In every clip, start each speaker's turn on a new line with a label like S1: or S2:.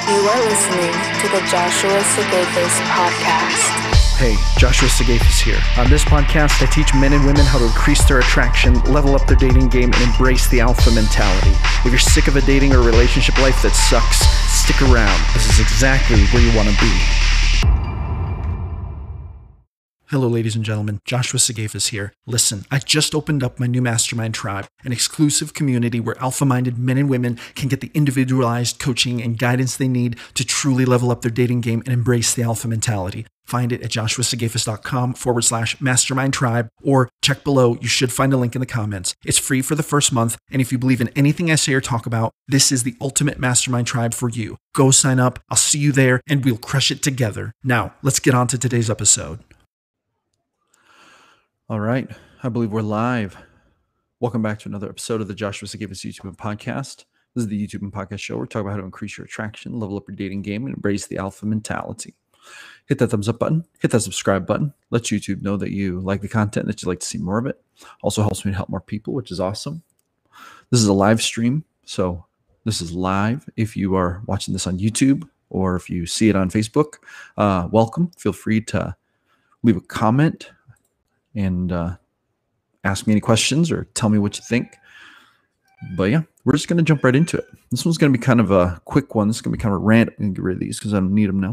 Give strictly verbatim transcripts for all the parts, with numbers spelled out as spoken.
S1: You are listening to the Joshua Sigafus podcast.
S2: Hey, Joshua Sigafus here. On this podcast, I teach men and women how to increase their attraction, level up their dating game, and embrace the alpha mentality. If you're sick of a dating or relationship life that sucks, stick around. This is exactly where you want to be. Hello, ladies and gentlemen. Joshua Sigafus here. Listen, I just opened up my new Mastermind Tribe, an exclusive community where alpha-minded men and women can get the individualized coaching and guidance they need to truly level up their dating game and embrace the alpha mentality. Find it at joshuasigafus.com forward slash mastermind tribe, or check below. You should find a link in the comments. It's free for the first month, and if you believe in anything I say or talk about, this is the ultimate Mastermind Tribe for you. Go sign up. I'll see you there, and we'll crush it together. Now, let's get on to today's episode. All right. I believe we're live. Welcome back to another episode of the Joshua Sigafus YouTube and Podcast. This is the YouTube and Podcast show. We're talking about how to increase your attraction, level up your dating game, and embrace the alpha mentality. Hit that thumbs up button. Hit that subscribe button. Let YouTube know that you like the content, that you'd like to see more of it. Also helps me to help more people, which is awesome. This is a live stream. So this is live. If you are watching this on YouTube or if you see it on Facebook, uh, welcome. Feel free to leave a comment and uh, ask me any questions or tell me what you think. But yeah, we're just going to jump right into it. This one's going to be kind of a quick one. This is going to be kind of a rant. I'm going to get rid of these because I don't need them now.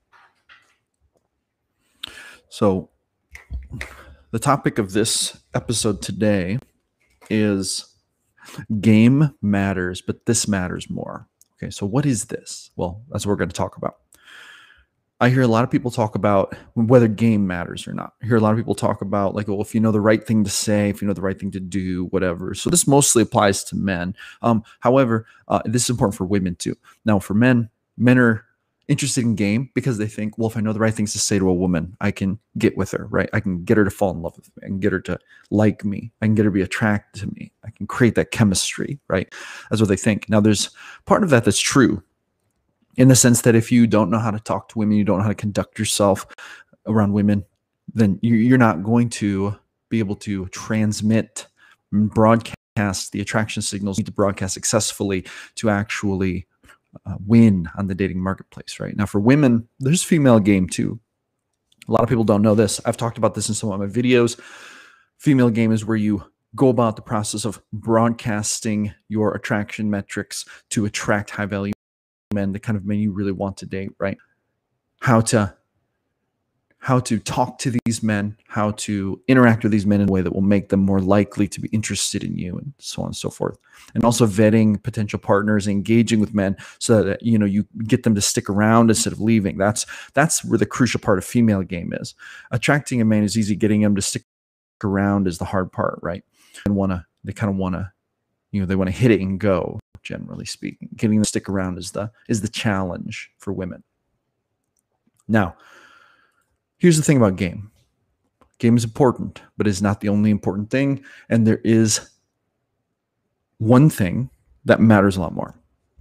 S2: So the topic of this episode today is game matters, but this matters more. Okay, so what is this? Well, that's what we're going to talk about. I hear a lot of people talk about whether game matters or not. I hear a lot of people talk about like, well, if you know the right thing to say, if you know the right thing to do, whatever. So this mostly applies to men. Um, however, uh, this is important for women too. Now for men, men are interested in game because they think, well, if I know the right things to say to a woman, I can get with her, right? I can get her to fall in love with me. I can get her to like me. I can get her to be attracted to me. I can create that chemistry, right? That's what they think. Now there's part of that that's true, in the sense that if you don't know how to talk to women, you don't know how to conduct yourself around women, then you're not going to be able to transmit, broadcast the attraction signals you need to broadcast successfully to actually uh, win on the dating marketplace, right? Now for women, there's female game too. A lot of people don't know this. I've talked about this in some of my videos. Female game is where you go about the process of broadcasting your attraction metrics to attract high value men, the kind of men you really want to date, right? How to how to talk to these men, how to interact with these men in a way that will make them more likely to be interested in you, and so on and so forth. And also vetting potential partners, engaging with men so that you know you get them to stick around instead of leaving. That's that's where the crucial part of female game is. Attracting a man is easy, getting him to stick around is the hard part, right? And wanna they kind of wanna, you know, they want to hit it and go. Generally speaking, getting them to stick around is the is the challenge for women. Now, here's the thing about game. Game is important, but it's not the only important thing. And there is one thing that matters a lot more.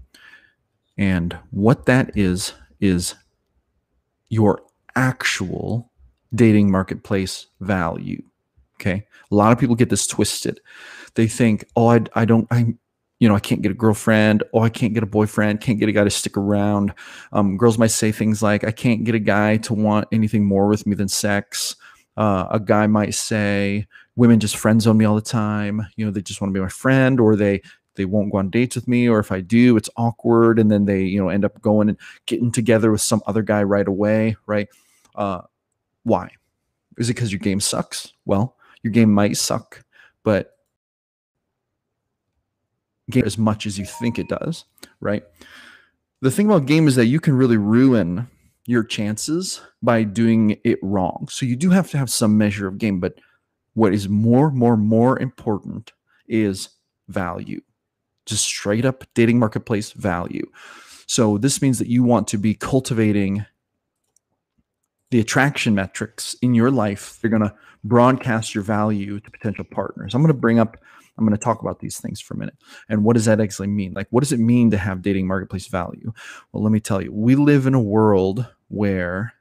S2: And what that is, is your actual dating marketplace value. Okay. A lot of people get this twisted. They think, oh, I, I don't, I, you know, I can't get a girlfriend. Oh, I can't get a boyfriend. Can't get a guy to stick around. Um, girls might say things like, I can't get a guy to want anything more with me than sex. Uh, a guy might say, women just friend zone me all the time. You know, they just want to be my friend, or they they won't go on dates with me, or if I do, it's awkward, and then they you know end up going and getting together with some other guy right away, right? Uh, why? Is it because your game sucks? Well, your game might suck, but game as much as you think it does, right? The thing about game is that you can really ruin your chances by doing it wrong. So you do have to have some measure of game, but what is more, more, more important is value. Just straight up dating marketplace value. So this means that you want to be cultivating the attraction metrics in your life. You're going to broadcast your value to potential partners. I'm going to bring up I'm going to talk about these things for a minute. And what does that actually mean? Like, what does it mean to have dating marketplace value? Well, let me tell you, we live in a world where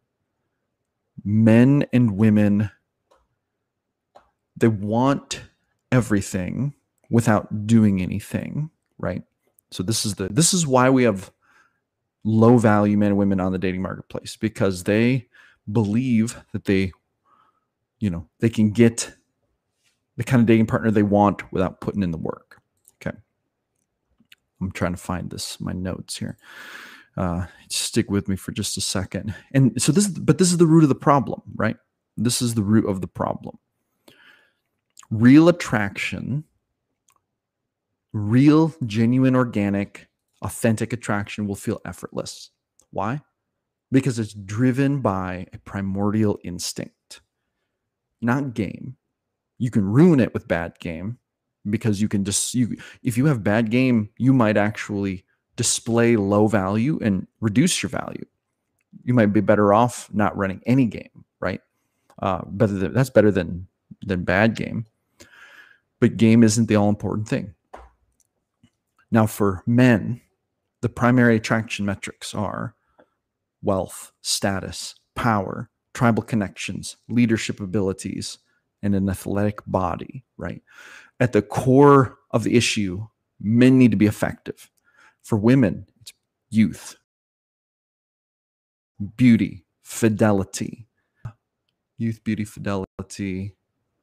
S2: men and women, they want everything without doing anything, right? So this is the this is why we have low value men and women on the dating marketplace because they believe that they, you know, they can get the kind of dating partner they want without putting in the work. Okay. I'm trying to find this, my notes here. Uh, stick with me for just a second. And so this, but this is the root of the problem, right? This is the root of the problem. Real attraction, real, genuine, organic, authentic attraction will feel effortless. Why? Because it's driven by a primordial instinct, not game. You can ruin it with bad game because you can just, you, if you have bad game, you might actually display low value and reduce your value. You might be better off not running any game, right? Uh, better than, that's better than, than bad game. But game isn't the all important thing. Now for men, the primary attraction metrics are wealth, status, power, tribal connections, leadership abilities, and an athletic body, right? At the core of the issue, men need to be effective. For women, it's youth, beauty, fidelity, youth, beauty, fidelity,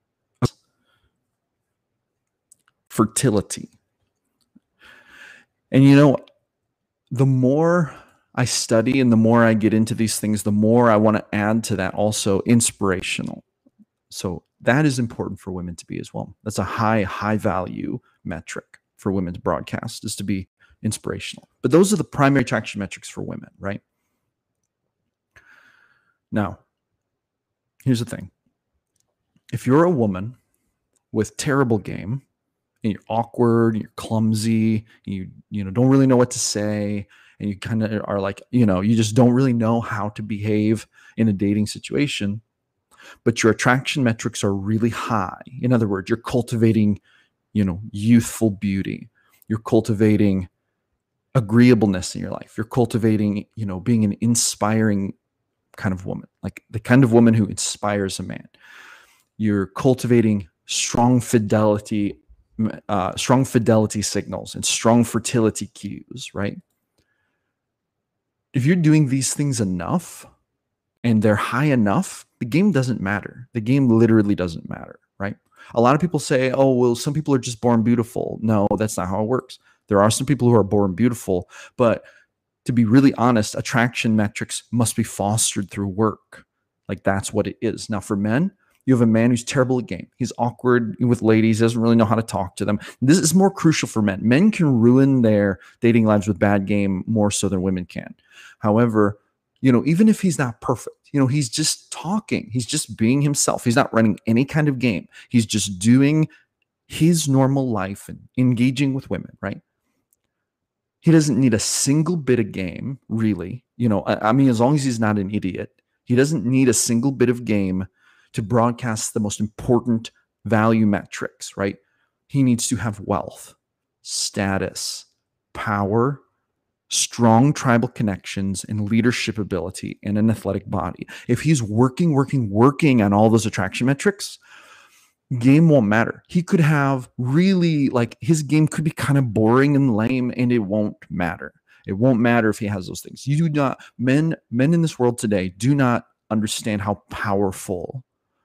S2: fertility. And you know, the more I study and the more I get into these things, the more I want to add to that also inspirational. So that is important for women to be as well. That's a high, high value metric for women to broadcast, is to be inspirational. But those are the primary attraction metrics for women, right? Now, here's the thing. If you're a woman with terrible game, and you're awkward, and you're clumsy, and you you know don't really know what to say, and you kind of are like, you know, you just don't really know how to behave in a dating situation, but your attraction metrics are really high. In other words, you're cultivating, you know, youthful beauty. You're cultivating agreeableness in your life. You're cultivating, you know, being an inspiring kind of woman, like the kind of woman who inspires a man. You're cultivating strong fidelity, uh, strong fidelity signals and strong fertility cues, right? If you're doing these things enough and they're high enough, the game doesn't matter. The game literally doesn't matter, right? A lot of people say, oh, well, some people are just born beautiful. No, that's not how it works. There are some people who are born beautiful, but to be really honest, attraction metrics must be fostered through work. Like that's what it is. Now for men, you have a man who's terrible at game. He's awkward with ladies, doesn't really know how to talk to them. This is more crucial for men. Men can ruin their dating lives with bad game more so than women can. However, you know, even if he's not perfect, you know, he's just talking. He's just being himself. He's not running any kind of game. He's just doing his normal life and engaging with women, right? He doesn't need a single bit of game, really. You know, I, I mean, as long as he's not an idiot, he doesn't need a single bit of game to broadcast the most important value metrics, right? He needs to have wealth, status, power, strong tribal connections, and leadership ability, and an athletic body. If he's working, working, working on all those attraction metrics, game won't matter. He could have really, like, his game could be kind of boring and lame, and it won't matter. It won't matter if he has those things. You do not, men, men in this world today do not understand how powerful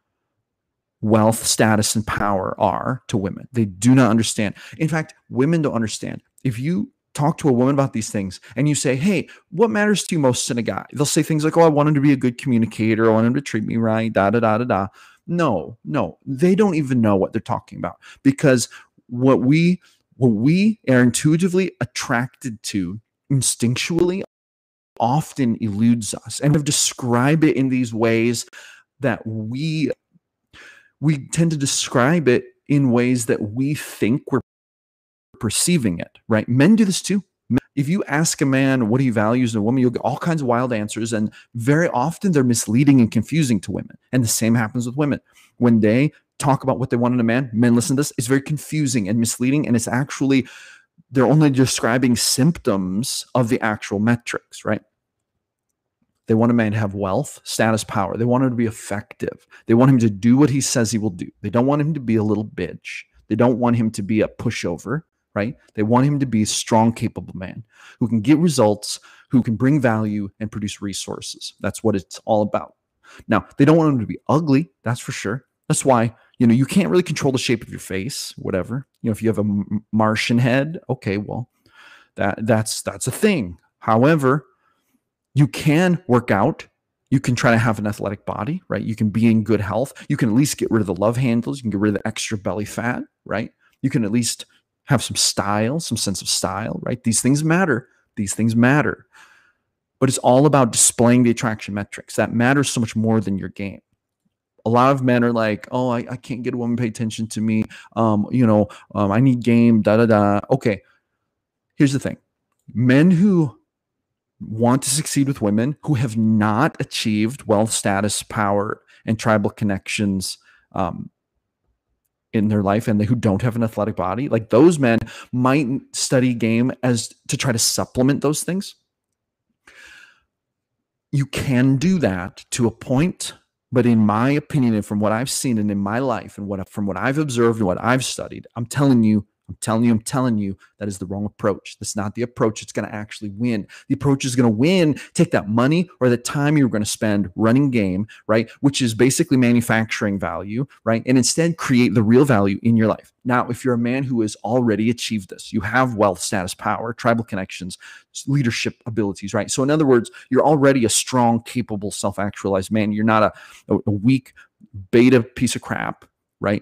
S2: wealth, status, and power are to women. They do not understand. In fact, women don't understand. If you talk to a woman about these things and you say, hey, what matters to you most in a guy? They'll say things like, oh, I want him to be a good communicator. I want him to treat me right, da, da, da, da, da. No, no, they don't even know what they're talking about, because what we, what we are intuitively attracted to instinctually often eludes us. And I've described it in these ways that we we tend to describe it in ways that we think we're perceiving it, right? Men do this too. If you ask a man what he values in a woman, you'll get all kinds of wild answers, and very often they're misleading and confusing to women. And the same happens with women. When they talk about what they want in a man, men listen to this, it's very confusing and misleading, and it's actually, they're only describing symptoms of the actual metrics, right? They want a man to have wealth, status, power. They want him to be effective. They want him to do what he says he will do. They don't want him to be a little bitch. They don't want him to be a pushover, right? They want him to be a strong, capable man who can get results, who can bring value and produce resources. That's what it's all about. Now, they don't want him to be ugly, that's for sure. That's why, you know, you can't really control the shape of your face, whatever. You know, if you have a Martian head, okay, well, that that's that's a thing. However, you can work out. You can try to have an athletic body, right? You can be in good health. You can at least get rid of the love handles. You can get rid of the extra belly fat, right? You can at least have some style, some sense of style, right? These things matter. These things matter. But it's all about displaying the attraction metrics. That matters so much more than your game. A lot of men are like, oh, I, I can't get a woman to pay attention to me. Um, you know, um, I need game, da, da, da. Okay, here's the thing. Men who want to succeed with women who have not achieved wealth, status, power, and tribal connections um, in their life, and they, who don't have an athletic body, like those men might study game as to try to supplement those things. You can do that to a point, but in my opinion, and from what I've seen and in my life, and what from what I've observed and what I've studied, I'm telling you, I'm telling you, I'm telling you, that is the wrong approach. That's not the approach that's going to actually win. The approach is going to win. Take that money or the time you're going to spend running game, right? Which is basically manufacturing value, right? And instead create the real value in your life. Now, if you're a man who has already achieved this, you have wealth, status, power, tribal connections, leadership abilities, right? So in other words, you're already a strong, capable, self-actualized man. You're not a, a weak beta piece of crap, right?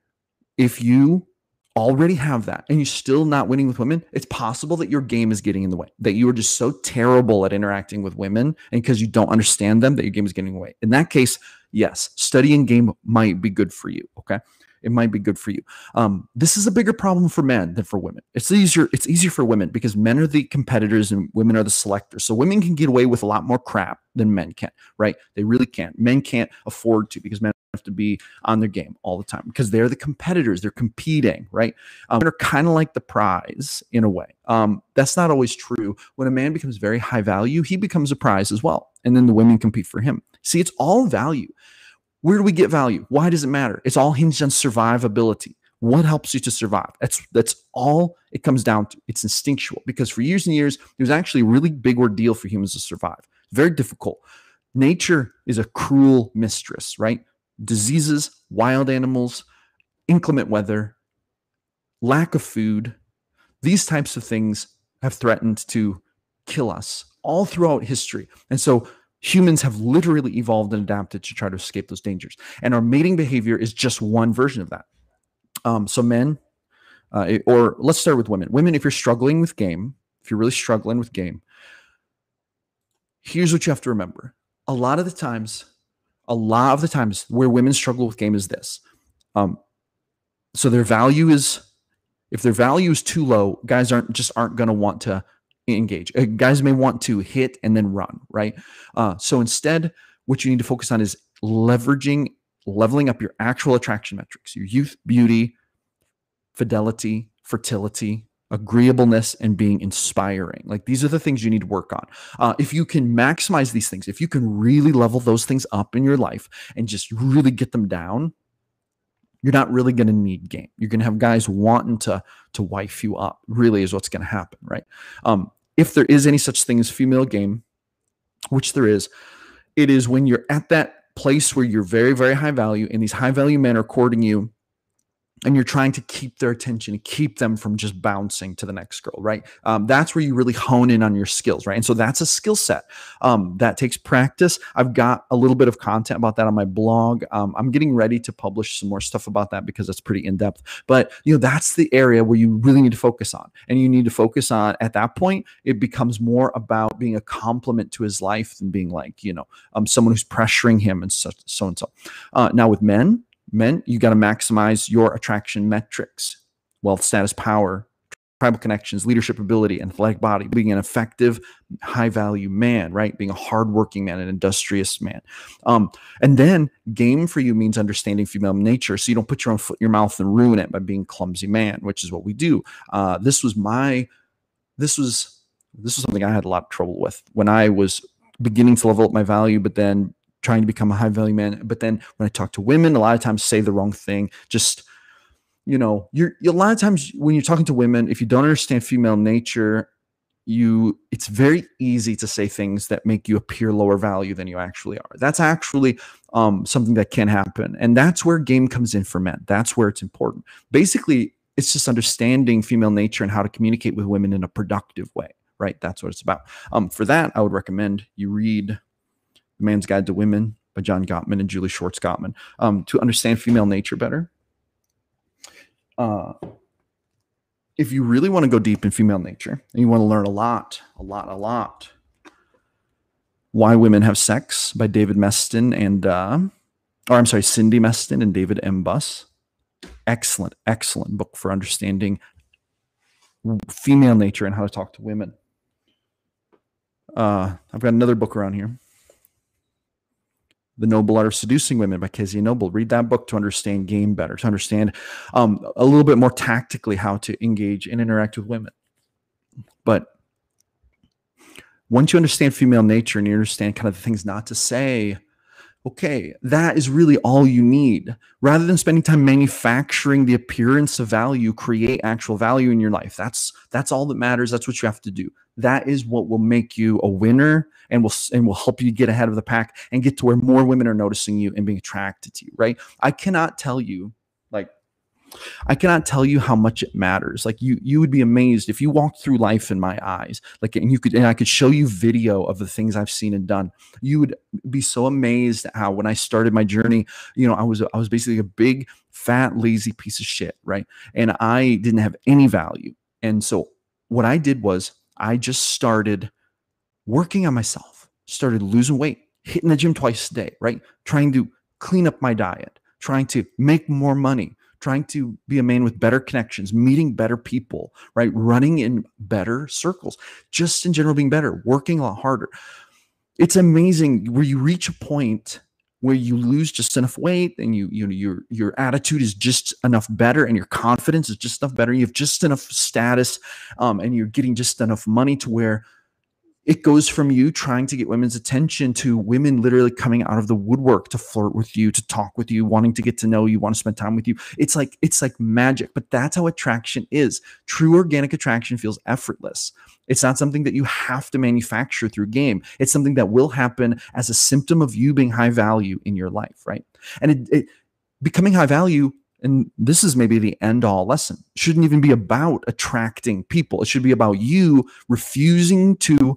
S2: If you already have that and you're still not winning with women, it's possible that your game is getting in the way, that you are just so terrible at interacting with women, and because you don't understand them, that your game is getting in the way. In that case, yes, studying game might be good for you. Okay. It might be good for you. Um, this is a bigger problem for men than for women. It's easier. It's easier for women because men are the competitors and women are the selectors. So women can get away with a lot more crap than men can, right? They really can. Men can't afford to, because men have to be on their game all the time because they're the competitors. They're competing, right? Um, they're kind of like the prize in a way. Um, that's not always true. When a man becomes very high value, he becomes a prize as well. And then the women compete for him. See, it's all value. Where do we get value? Why does it matter? It's all hinged on survivability. What helps you to survive? That's that's all it comes down to. It's instinctual, because for years and years, it was actually a really big ordeal for humans to survive. Very difficult. Nature is a cruel mistress, right? Diseases, wild animals, inclement weather, lack of food, these types of things have threatened to kill us all throughout history. And so humans have literally evolved and adapted to try to escape those dangers. And our mating behavior is just one version of that. Um, so men, uh, or let's start with women. Women, if you're struggling with game, if you're really struggling with game, here's what you have to remember. A lot of the times, a lot of the times where women struggle with game is this. Um, so their value is, if their value is too low, guys aren't just aren't going to want to engage. Uh, guys may want to hit and then run, right? Uh, so instead, what you need to focus on is leveraging, leveling up your actual attraction metrics, your youth, beauty, fidelity, fertility, agreeableness, and being inspiring. Like, these are the things you need to work on. Uh, if you can maximize these things, if you can really level those things up in your life and just really get them down, you're not really going to need game. You're going to have guys wanting to, to wife you up, really is what's going to happen, right? Um, if there is any such thing as female game, which there is, it is when you're at that place where you're very, very high value and these high value men are courting you, and you're trying to keep their attention and keep them from just bouncing to the next girl, right? Um, that's where you really hone in on your skills, right? And so that's a skill set um, that takes practice. I've got a little bit of content about that on my blog. Um, I'm getting ready to publish some more stuff about that because it's pretty in-depth. But, you know, that's the area where you really need to focus on. And you need to focus on, at that point, it becomes more about being a complement to his life than being like, you know, um, someone who's pressuring him and so, so and so. Uh, now with men, Men, you got to maximize your attraction metrics: wealth, status, power, tribal connections, leadership ability, and athletic body, being an effective, high-value man, right? Being a hardworking man, an industrious man. Um, and then game for you means understanding female nature, so you don't put your own foot in your mouth and ruin it by being clumsy man, which is what we do. Uh, this was my, this was, this was something I had a lot of trouble with when I was beginning to level up my value, but then trying to become a high value man. But then when I talk to women, a lot of times say the wrong thing. Just, you know, you're a lot of times when you're talking to women, if you don't understand female nature, you it's very easy to say things that make you appear lower value than you actually are. That's actually um, something that can happen. And that's where game comes in for men. That's where it's important. Basically, it's just understanding female nature and how to communicate with women in a productive way, right? That's what it's about. Um, for that, I would recommend you read The Man's Guide to Women by John Gottman and Julie Schwartz Gottman um, to understand female nature better. Uh, if you really want to go deep in female nature and you want to learn a lot, a lot, a lot, Why Women Have Sex by David Meston and, uh, or I'm sorry, Cindy Meston and David M. Buss. Excellent, excellent book for understanding female nature and how to talk to women. Uh, I've got another book around here. The Noble Art of Seducing Women by Kezia Noble. Read that book to understand game better, to understand um, a little bit more tactically how to engage and interact with women. But once you understand female nature and you understand kind of the things not to say, okay, that is really all you need. Rather than spending time manufacturing the appearance of value, create actual value in your life. That's that's all that matters. That's what you have to do. That is what will make you a winner and will and will help you get ahead of the pack and get to where more women are noticing you and being attracted to you, right? I cannot tell you, like, I cannot tell you how much it matters. Like you, you would be amazed if you walked through life in my eyes, like, and you could, and I could show you video of the things I've seen and done. You would be so amazed at how when I started my journey, you know, I was, I was basically a big, fat, lazy piece of shit, right? And I didn't have any value. And so what I did was I just started working on myself, started losing weight, hitting the gym twice a day, right? Trying to clean up my diet, trying to make more money, trying to be a man with better connections, meeting better people, right? Running in better circles, just in general being better, working a lot harder. It's amazing where you reach a point where you lose just enough weight and you, you know, your, your attitude is just enough better and your confidence is just enough better. You have just enough status um, and you're getting just enough money to where it goes from you trying to get women's attention to women literally coming out of the woodwork to flirt with you, to talk with you, wanting to get to know you, want to spend time with you. It's like, it's like magic, but that's how attraction is. True organic attraction feels effortless. It's not something that you have to manufacture through game. It's something that will happen as a symptom of you being high value in your life, right? And it, it becoming high value, and this is maybe the end all lesson, shouldn't even be about attracting people. It should be about you refusing to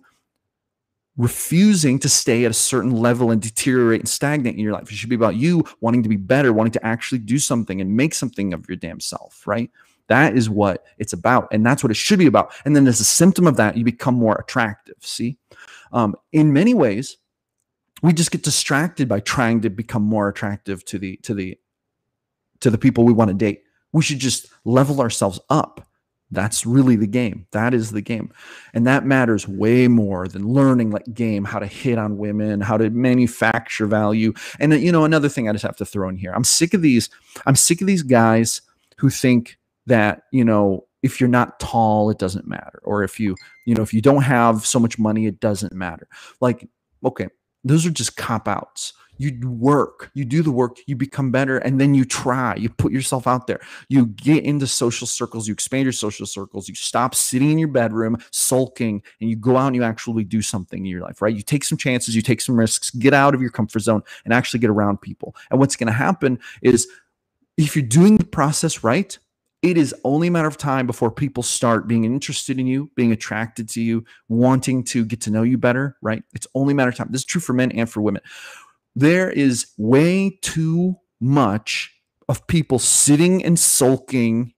S2: refusing to stay at a certain level and deteriorate and stagnate in your life. It should be about you wanting to be better, wanting to actually do something and make something of your damn self, right? That is what it's about. And that's what it should be about. And then as a symptom of that, you become more attractive. See, um, in many ways, we just get distracted by trying to become more attractive to the, to the, to the people we want to date. We should just level ourselves up. That's really the game. That is the game. And that matters way more than learning like game, how to hit on women, how to manufacture value. And you know, another thing I just have to throw in here. I'm sick of these, I'm sick of these guys who think that, you know, if you're not tall, it doesn't matter. Or if you, you know, if you don't have so much money, it doesn't matter. Like, okay, those are just cop-outs. You work, you do the work, you become better, and then you try, you put yourself out there, you get into social circles, you expand your social circles, you stop sitting in your bedroom, sulking, and you go out and you actually do something in your life, right? You take some chances, you take some risks, get out of your comfort zone and actually get around people. And what's going to happen is if you're doing the process right, it is only a matter of time before people start being interested in you, being attracted to you, wanting to get to know you better, right? It's only a matter of time. This is true for men and for women. There is way too much of people sitting and sulking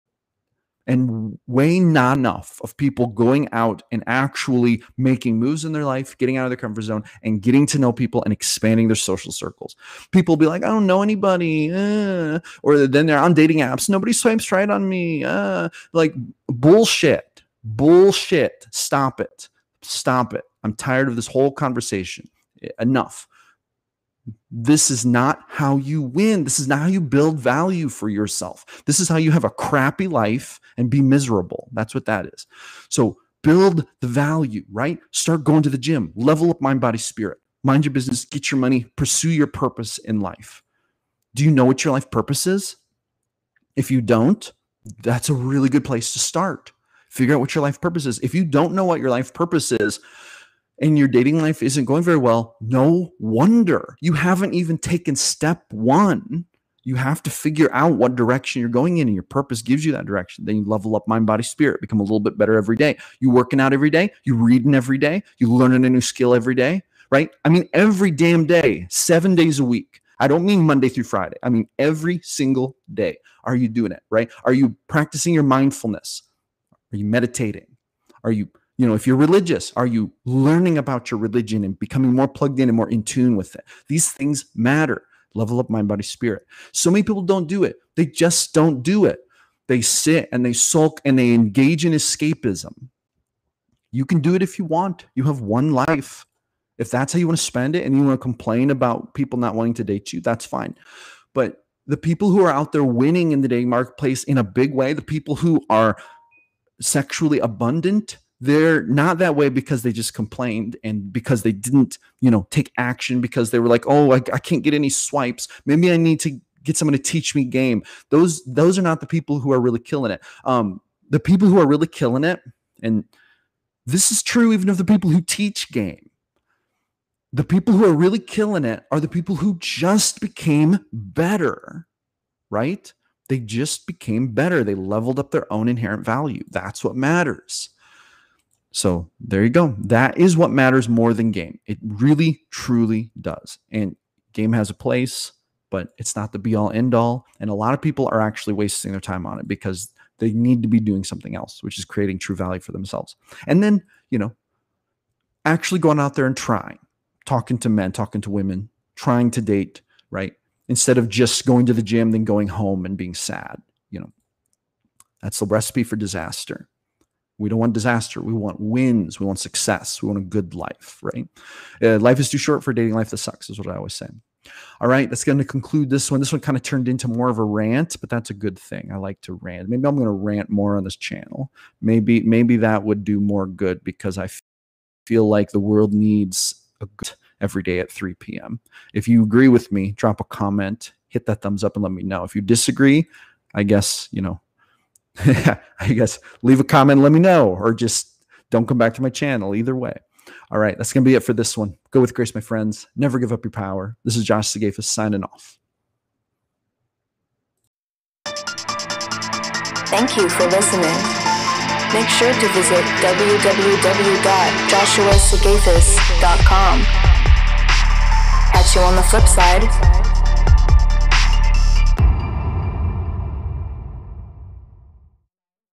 S2: and way not enough of people going out and actually making moves in their life, getting out of their comfort zone and getting to know people and expanding their social circles. People will be like, I don't know anybody. Uh, or then they're on dating apps. Nobody swipes right on me. Uh, like bullshit, bullshit. Stop it. Stop it. I'm tired of this whole conversation. Enough. This is not how you win. This is not how you build value for yourself. This is how you have a crappy life and be miserable. That's what that is. So build the value, right? Start going to the gym, level up mind, body, spirit, mind your business, get your money, pursue your purpose in life. Do you know what your life purpose is? If you don't, That's a really good place to start. Figure out what your life purpose is. If you don't know what your life purpose is and your dating life isn't going very well, no wonder you haven't even taken step one. You have to figure out what direction you're going in, and your purpose gives you that direction. Then you level up mind, body, spirit, become a little bit better every day. You working out every day, you reading every day, you learning a new skill every day, right? I mean, every damn day, seven days a week. I don't mean Monday through Friday. I mean, every single day. Are you doing it, right? Are you practicing your mindfulness? Are you meditating? Are you, you know, if you're religious, are you learning about your religion and becoming more plugged in and more in tune with it? These things matter. Level up mind, body, spirit. So many people don't do it. They just don't do it. They sit and they sulk and they engage in escapism. You can do it if you want. You have one life. If that's how you want to spend it and you want to complain about people not wanting to date you, that's fine. But the people who are out there winning in the dating marketplace in a big way, the people who are sexually abundant, they're not that way because they just complained and because they didn't, you know, take action, because they were like, oh, I, I can't get any swipes. Maybe I need to get someone to teach me game. Those, those are not the people who are really killing it. Um, the people who are really killing it, and this is true even of the people who teach game, the people who are really killing it are the people who just became better, right? They just became better. They leveled up their own inherent value. That's what matters. So there you go. That is what matters more than game. It really, truly does. And game has a place, but it's not the be all end all. And a lot of people are actually wasting their time on it because they need to be doing something else, which is creating true value for themselves. And then, you know, actually going out there and trying, talking to men, talking to women, trying to date, right? Instead of just going to the gym, then going home and being sad. You know, that's the recipe for disaster. We don't want disaster. We want wins. We want success. We want a good life, right? Uh, life is too short for dating life that sucks, is what I always say. All right, that's going to conclude this one. This one kind of turned into more of a rant, but that's a good thing. I like to rant. Maybe I'm going to rant more on this channel. Maybe, maybe that would do more good, because I feel like the world needs a good every day at three p m If you agree with me, drop a comment, hit that thumbs up and let me know. If you disagree, I guess, you know, I guess leave a comment and let me know, or just don't come back to my channel. Either way. All right, that's going to be it for this one. Go with grace, my friends. Never give up your power. This is Josh Sigafus signing off.
S1: Thank you for listening. Make sure to visit w w w dot joshua sigafus dot com. Catch you on the flip side.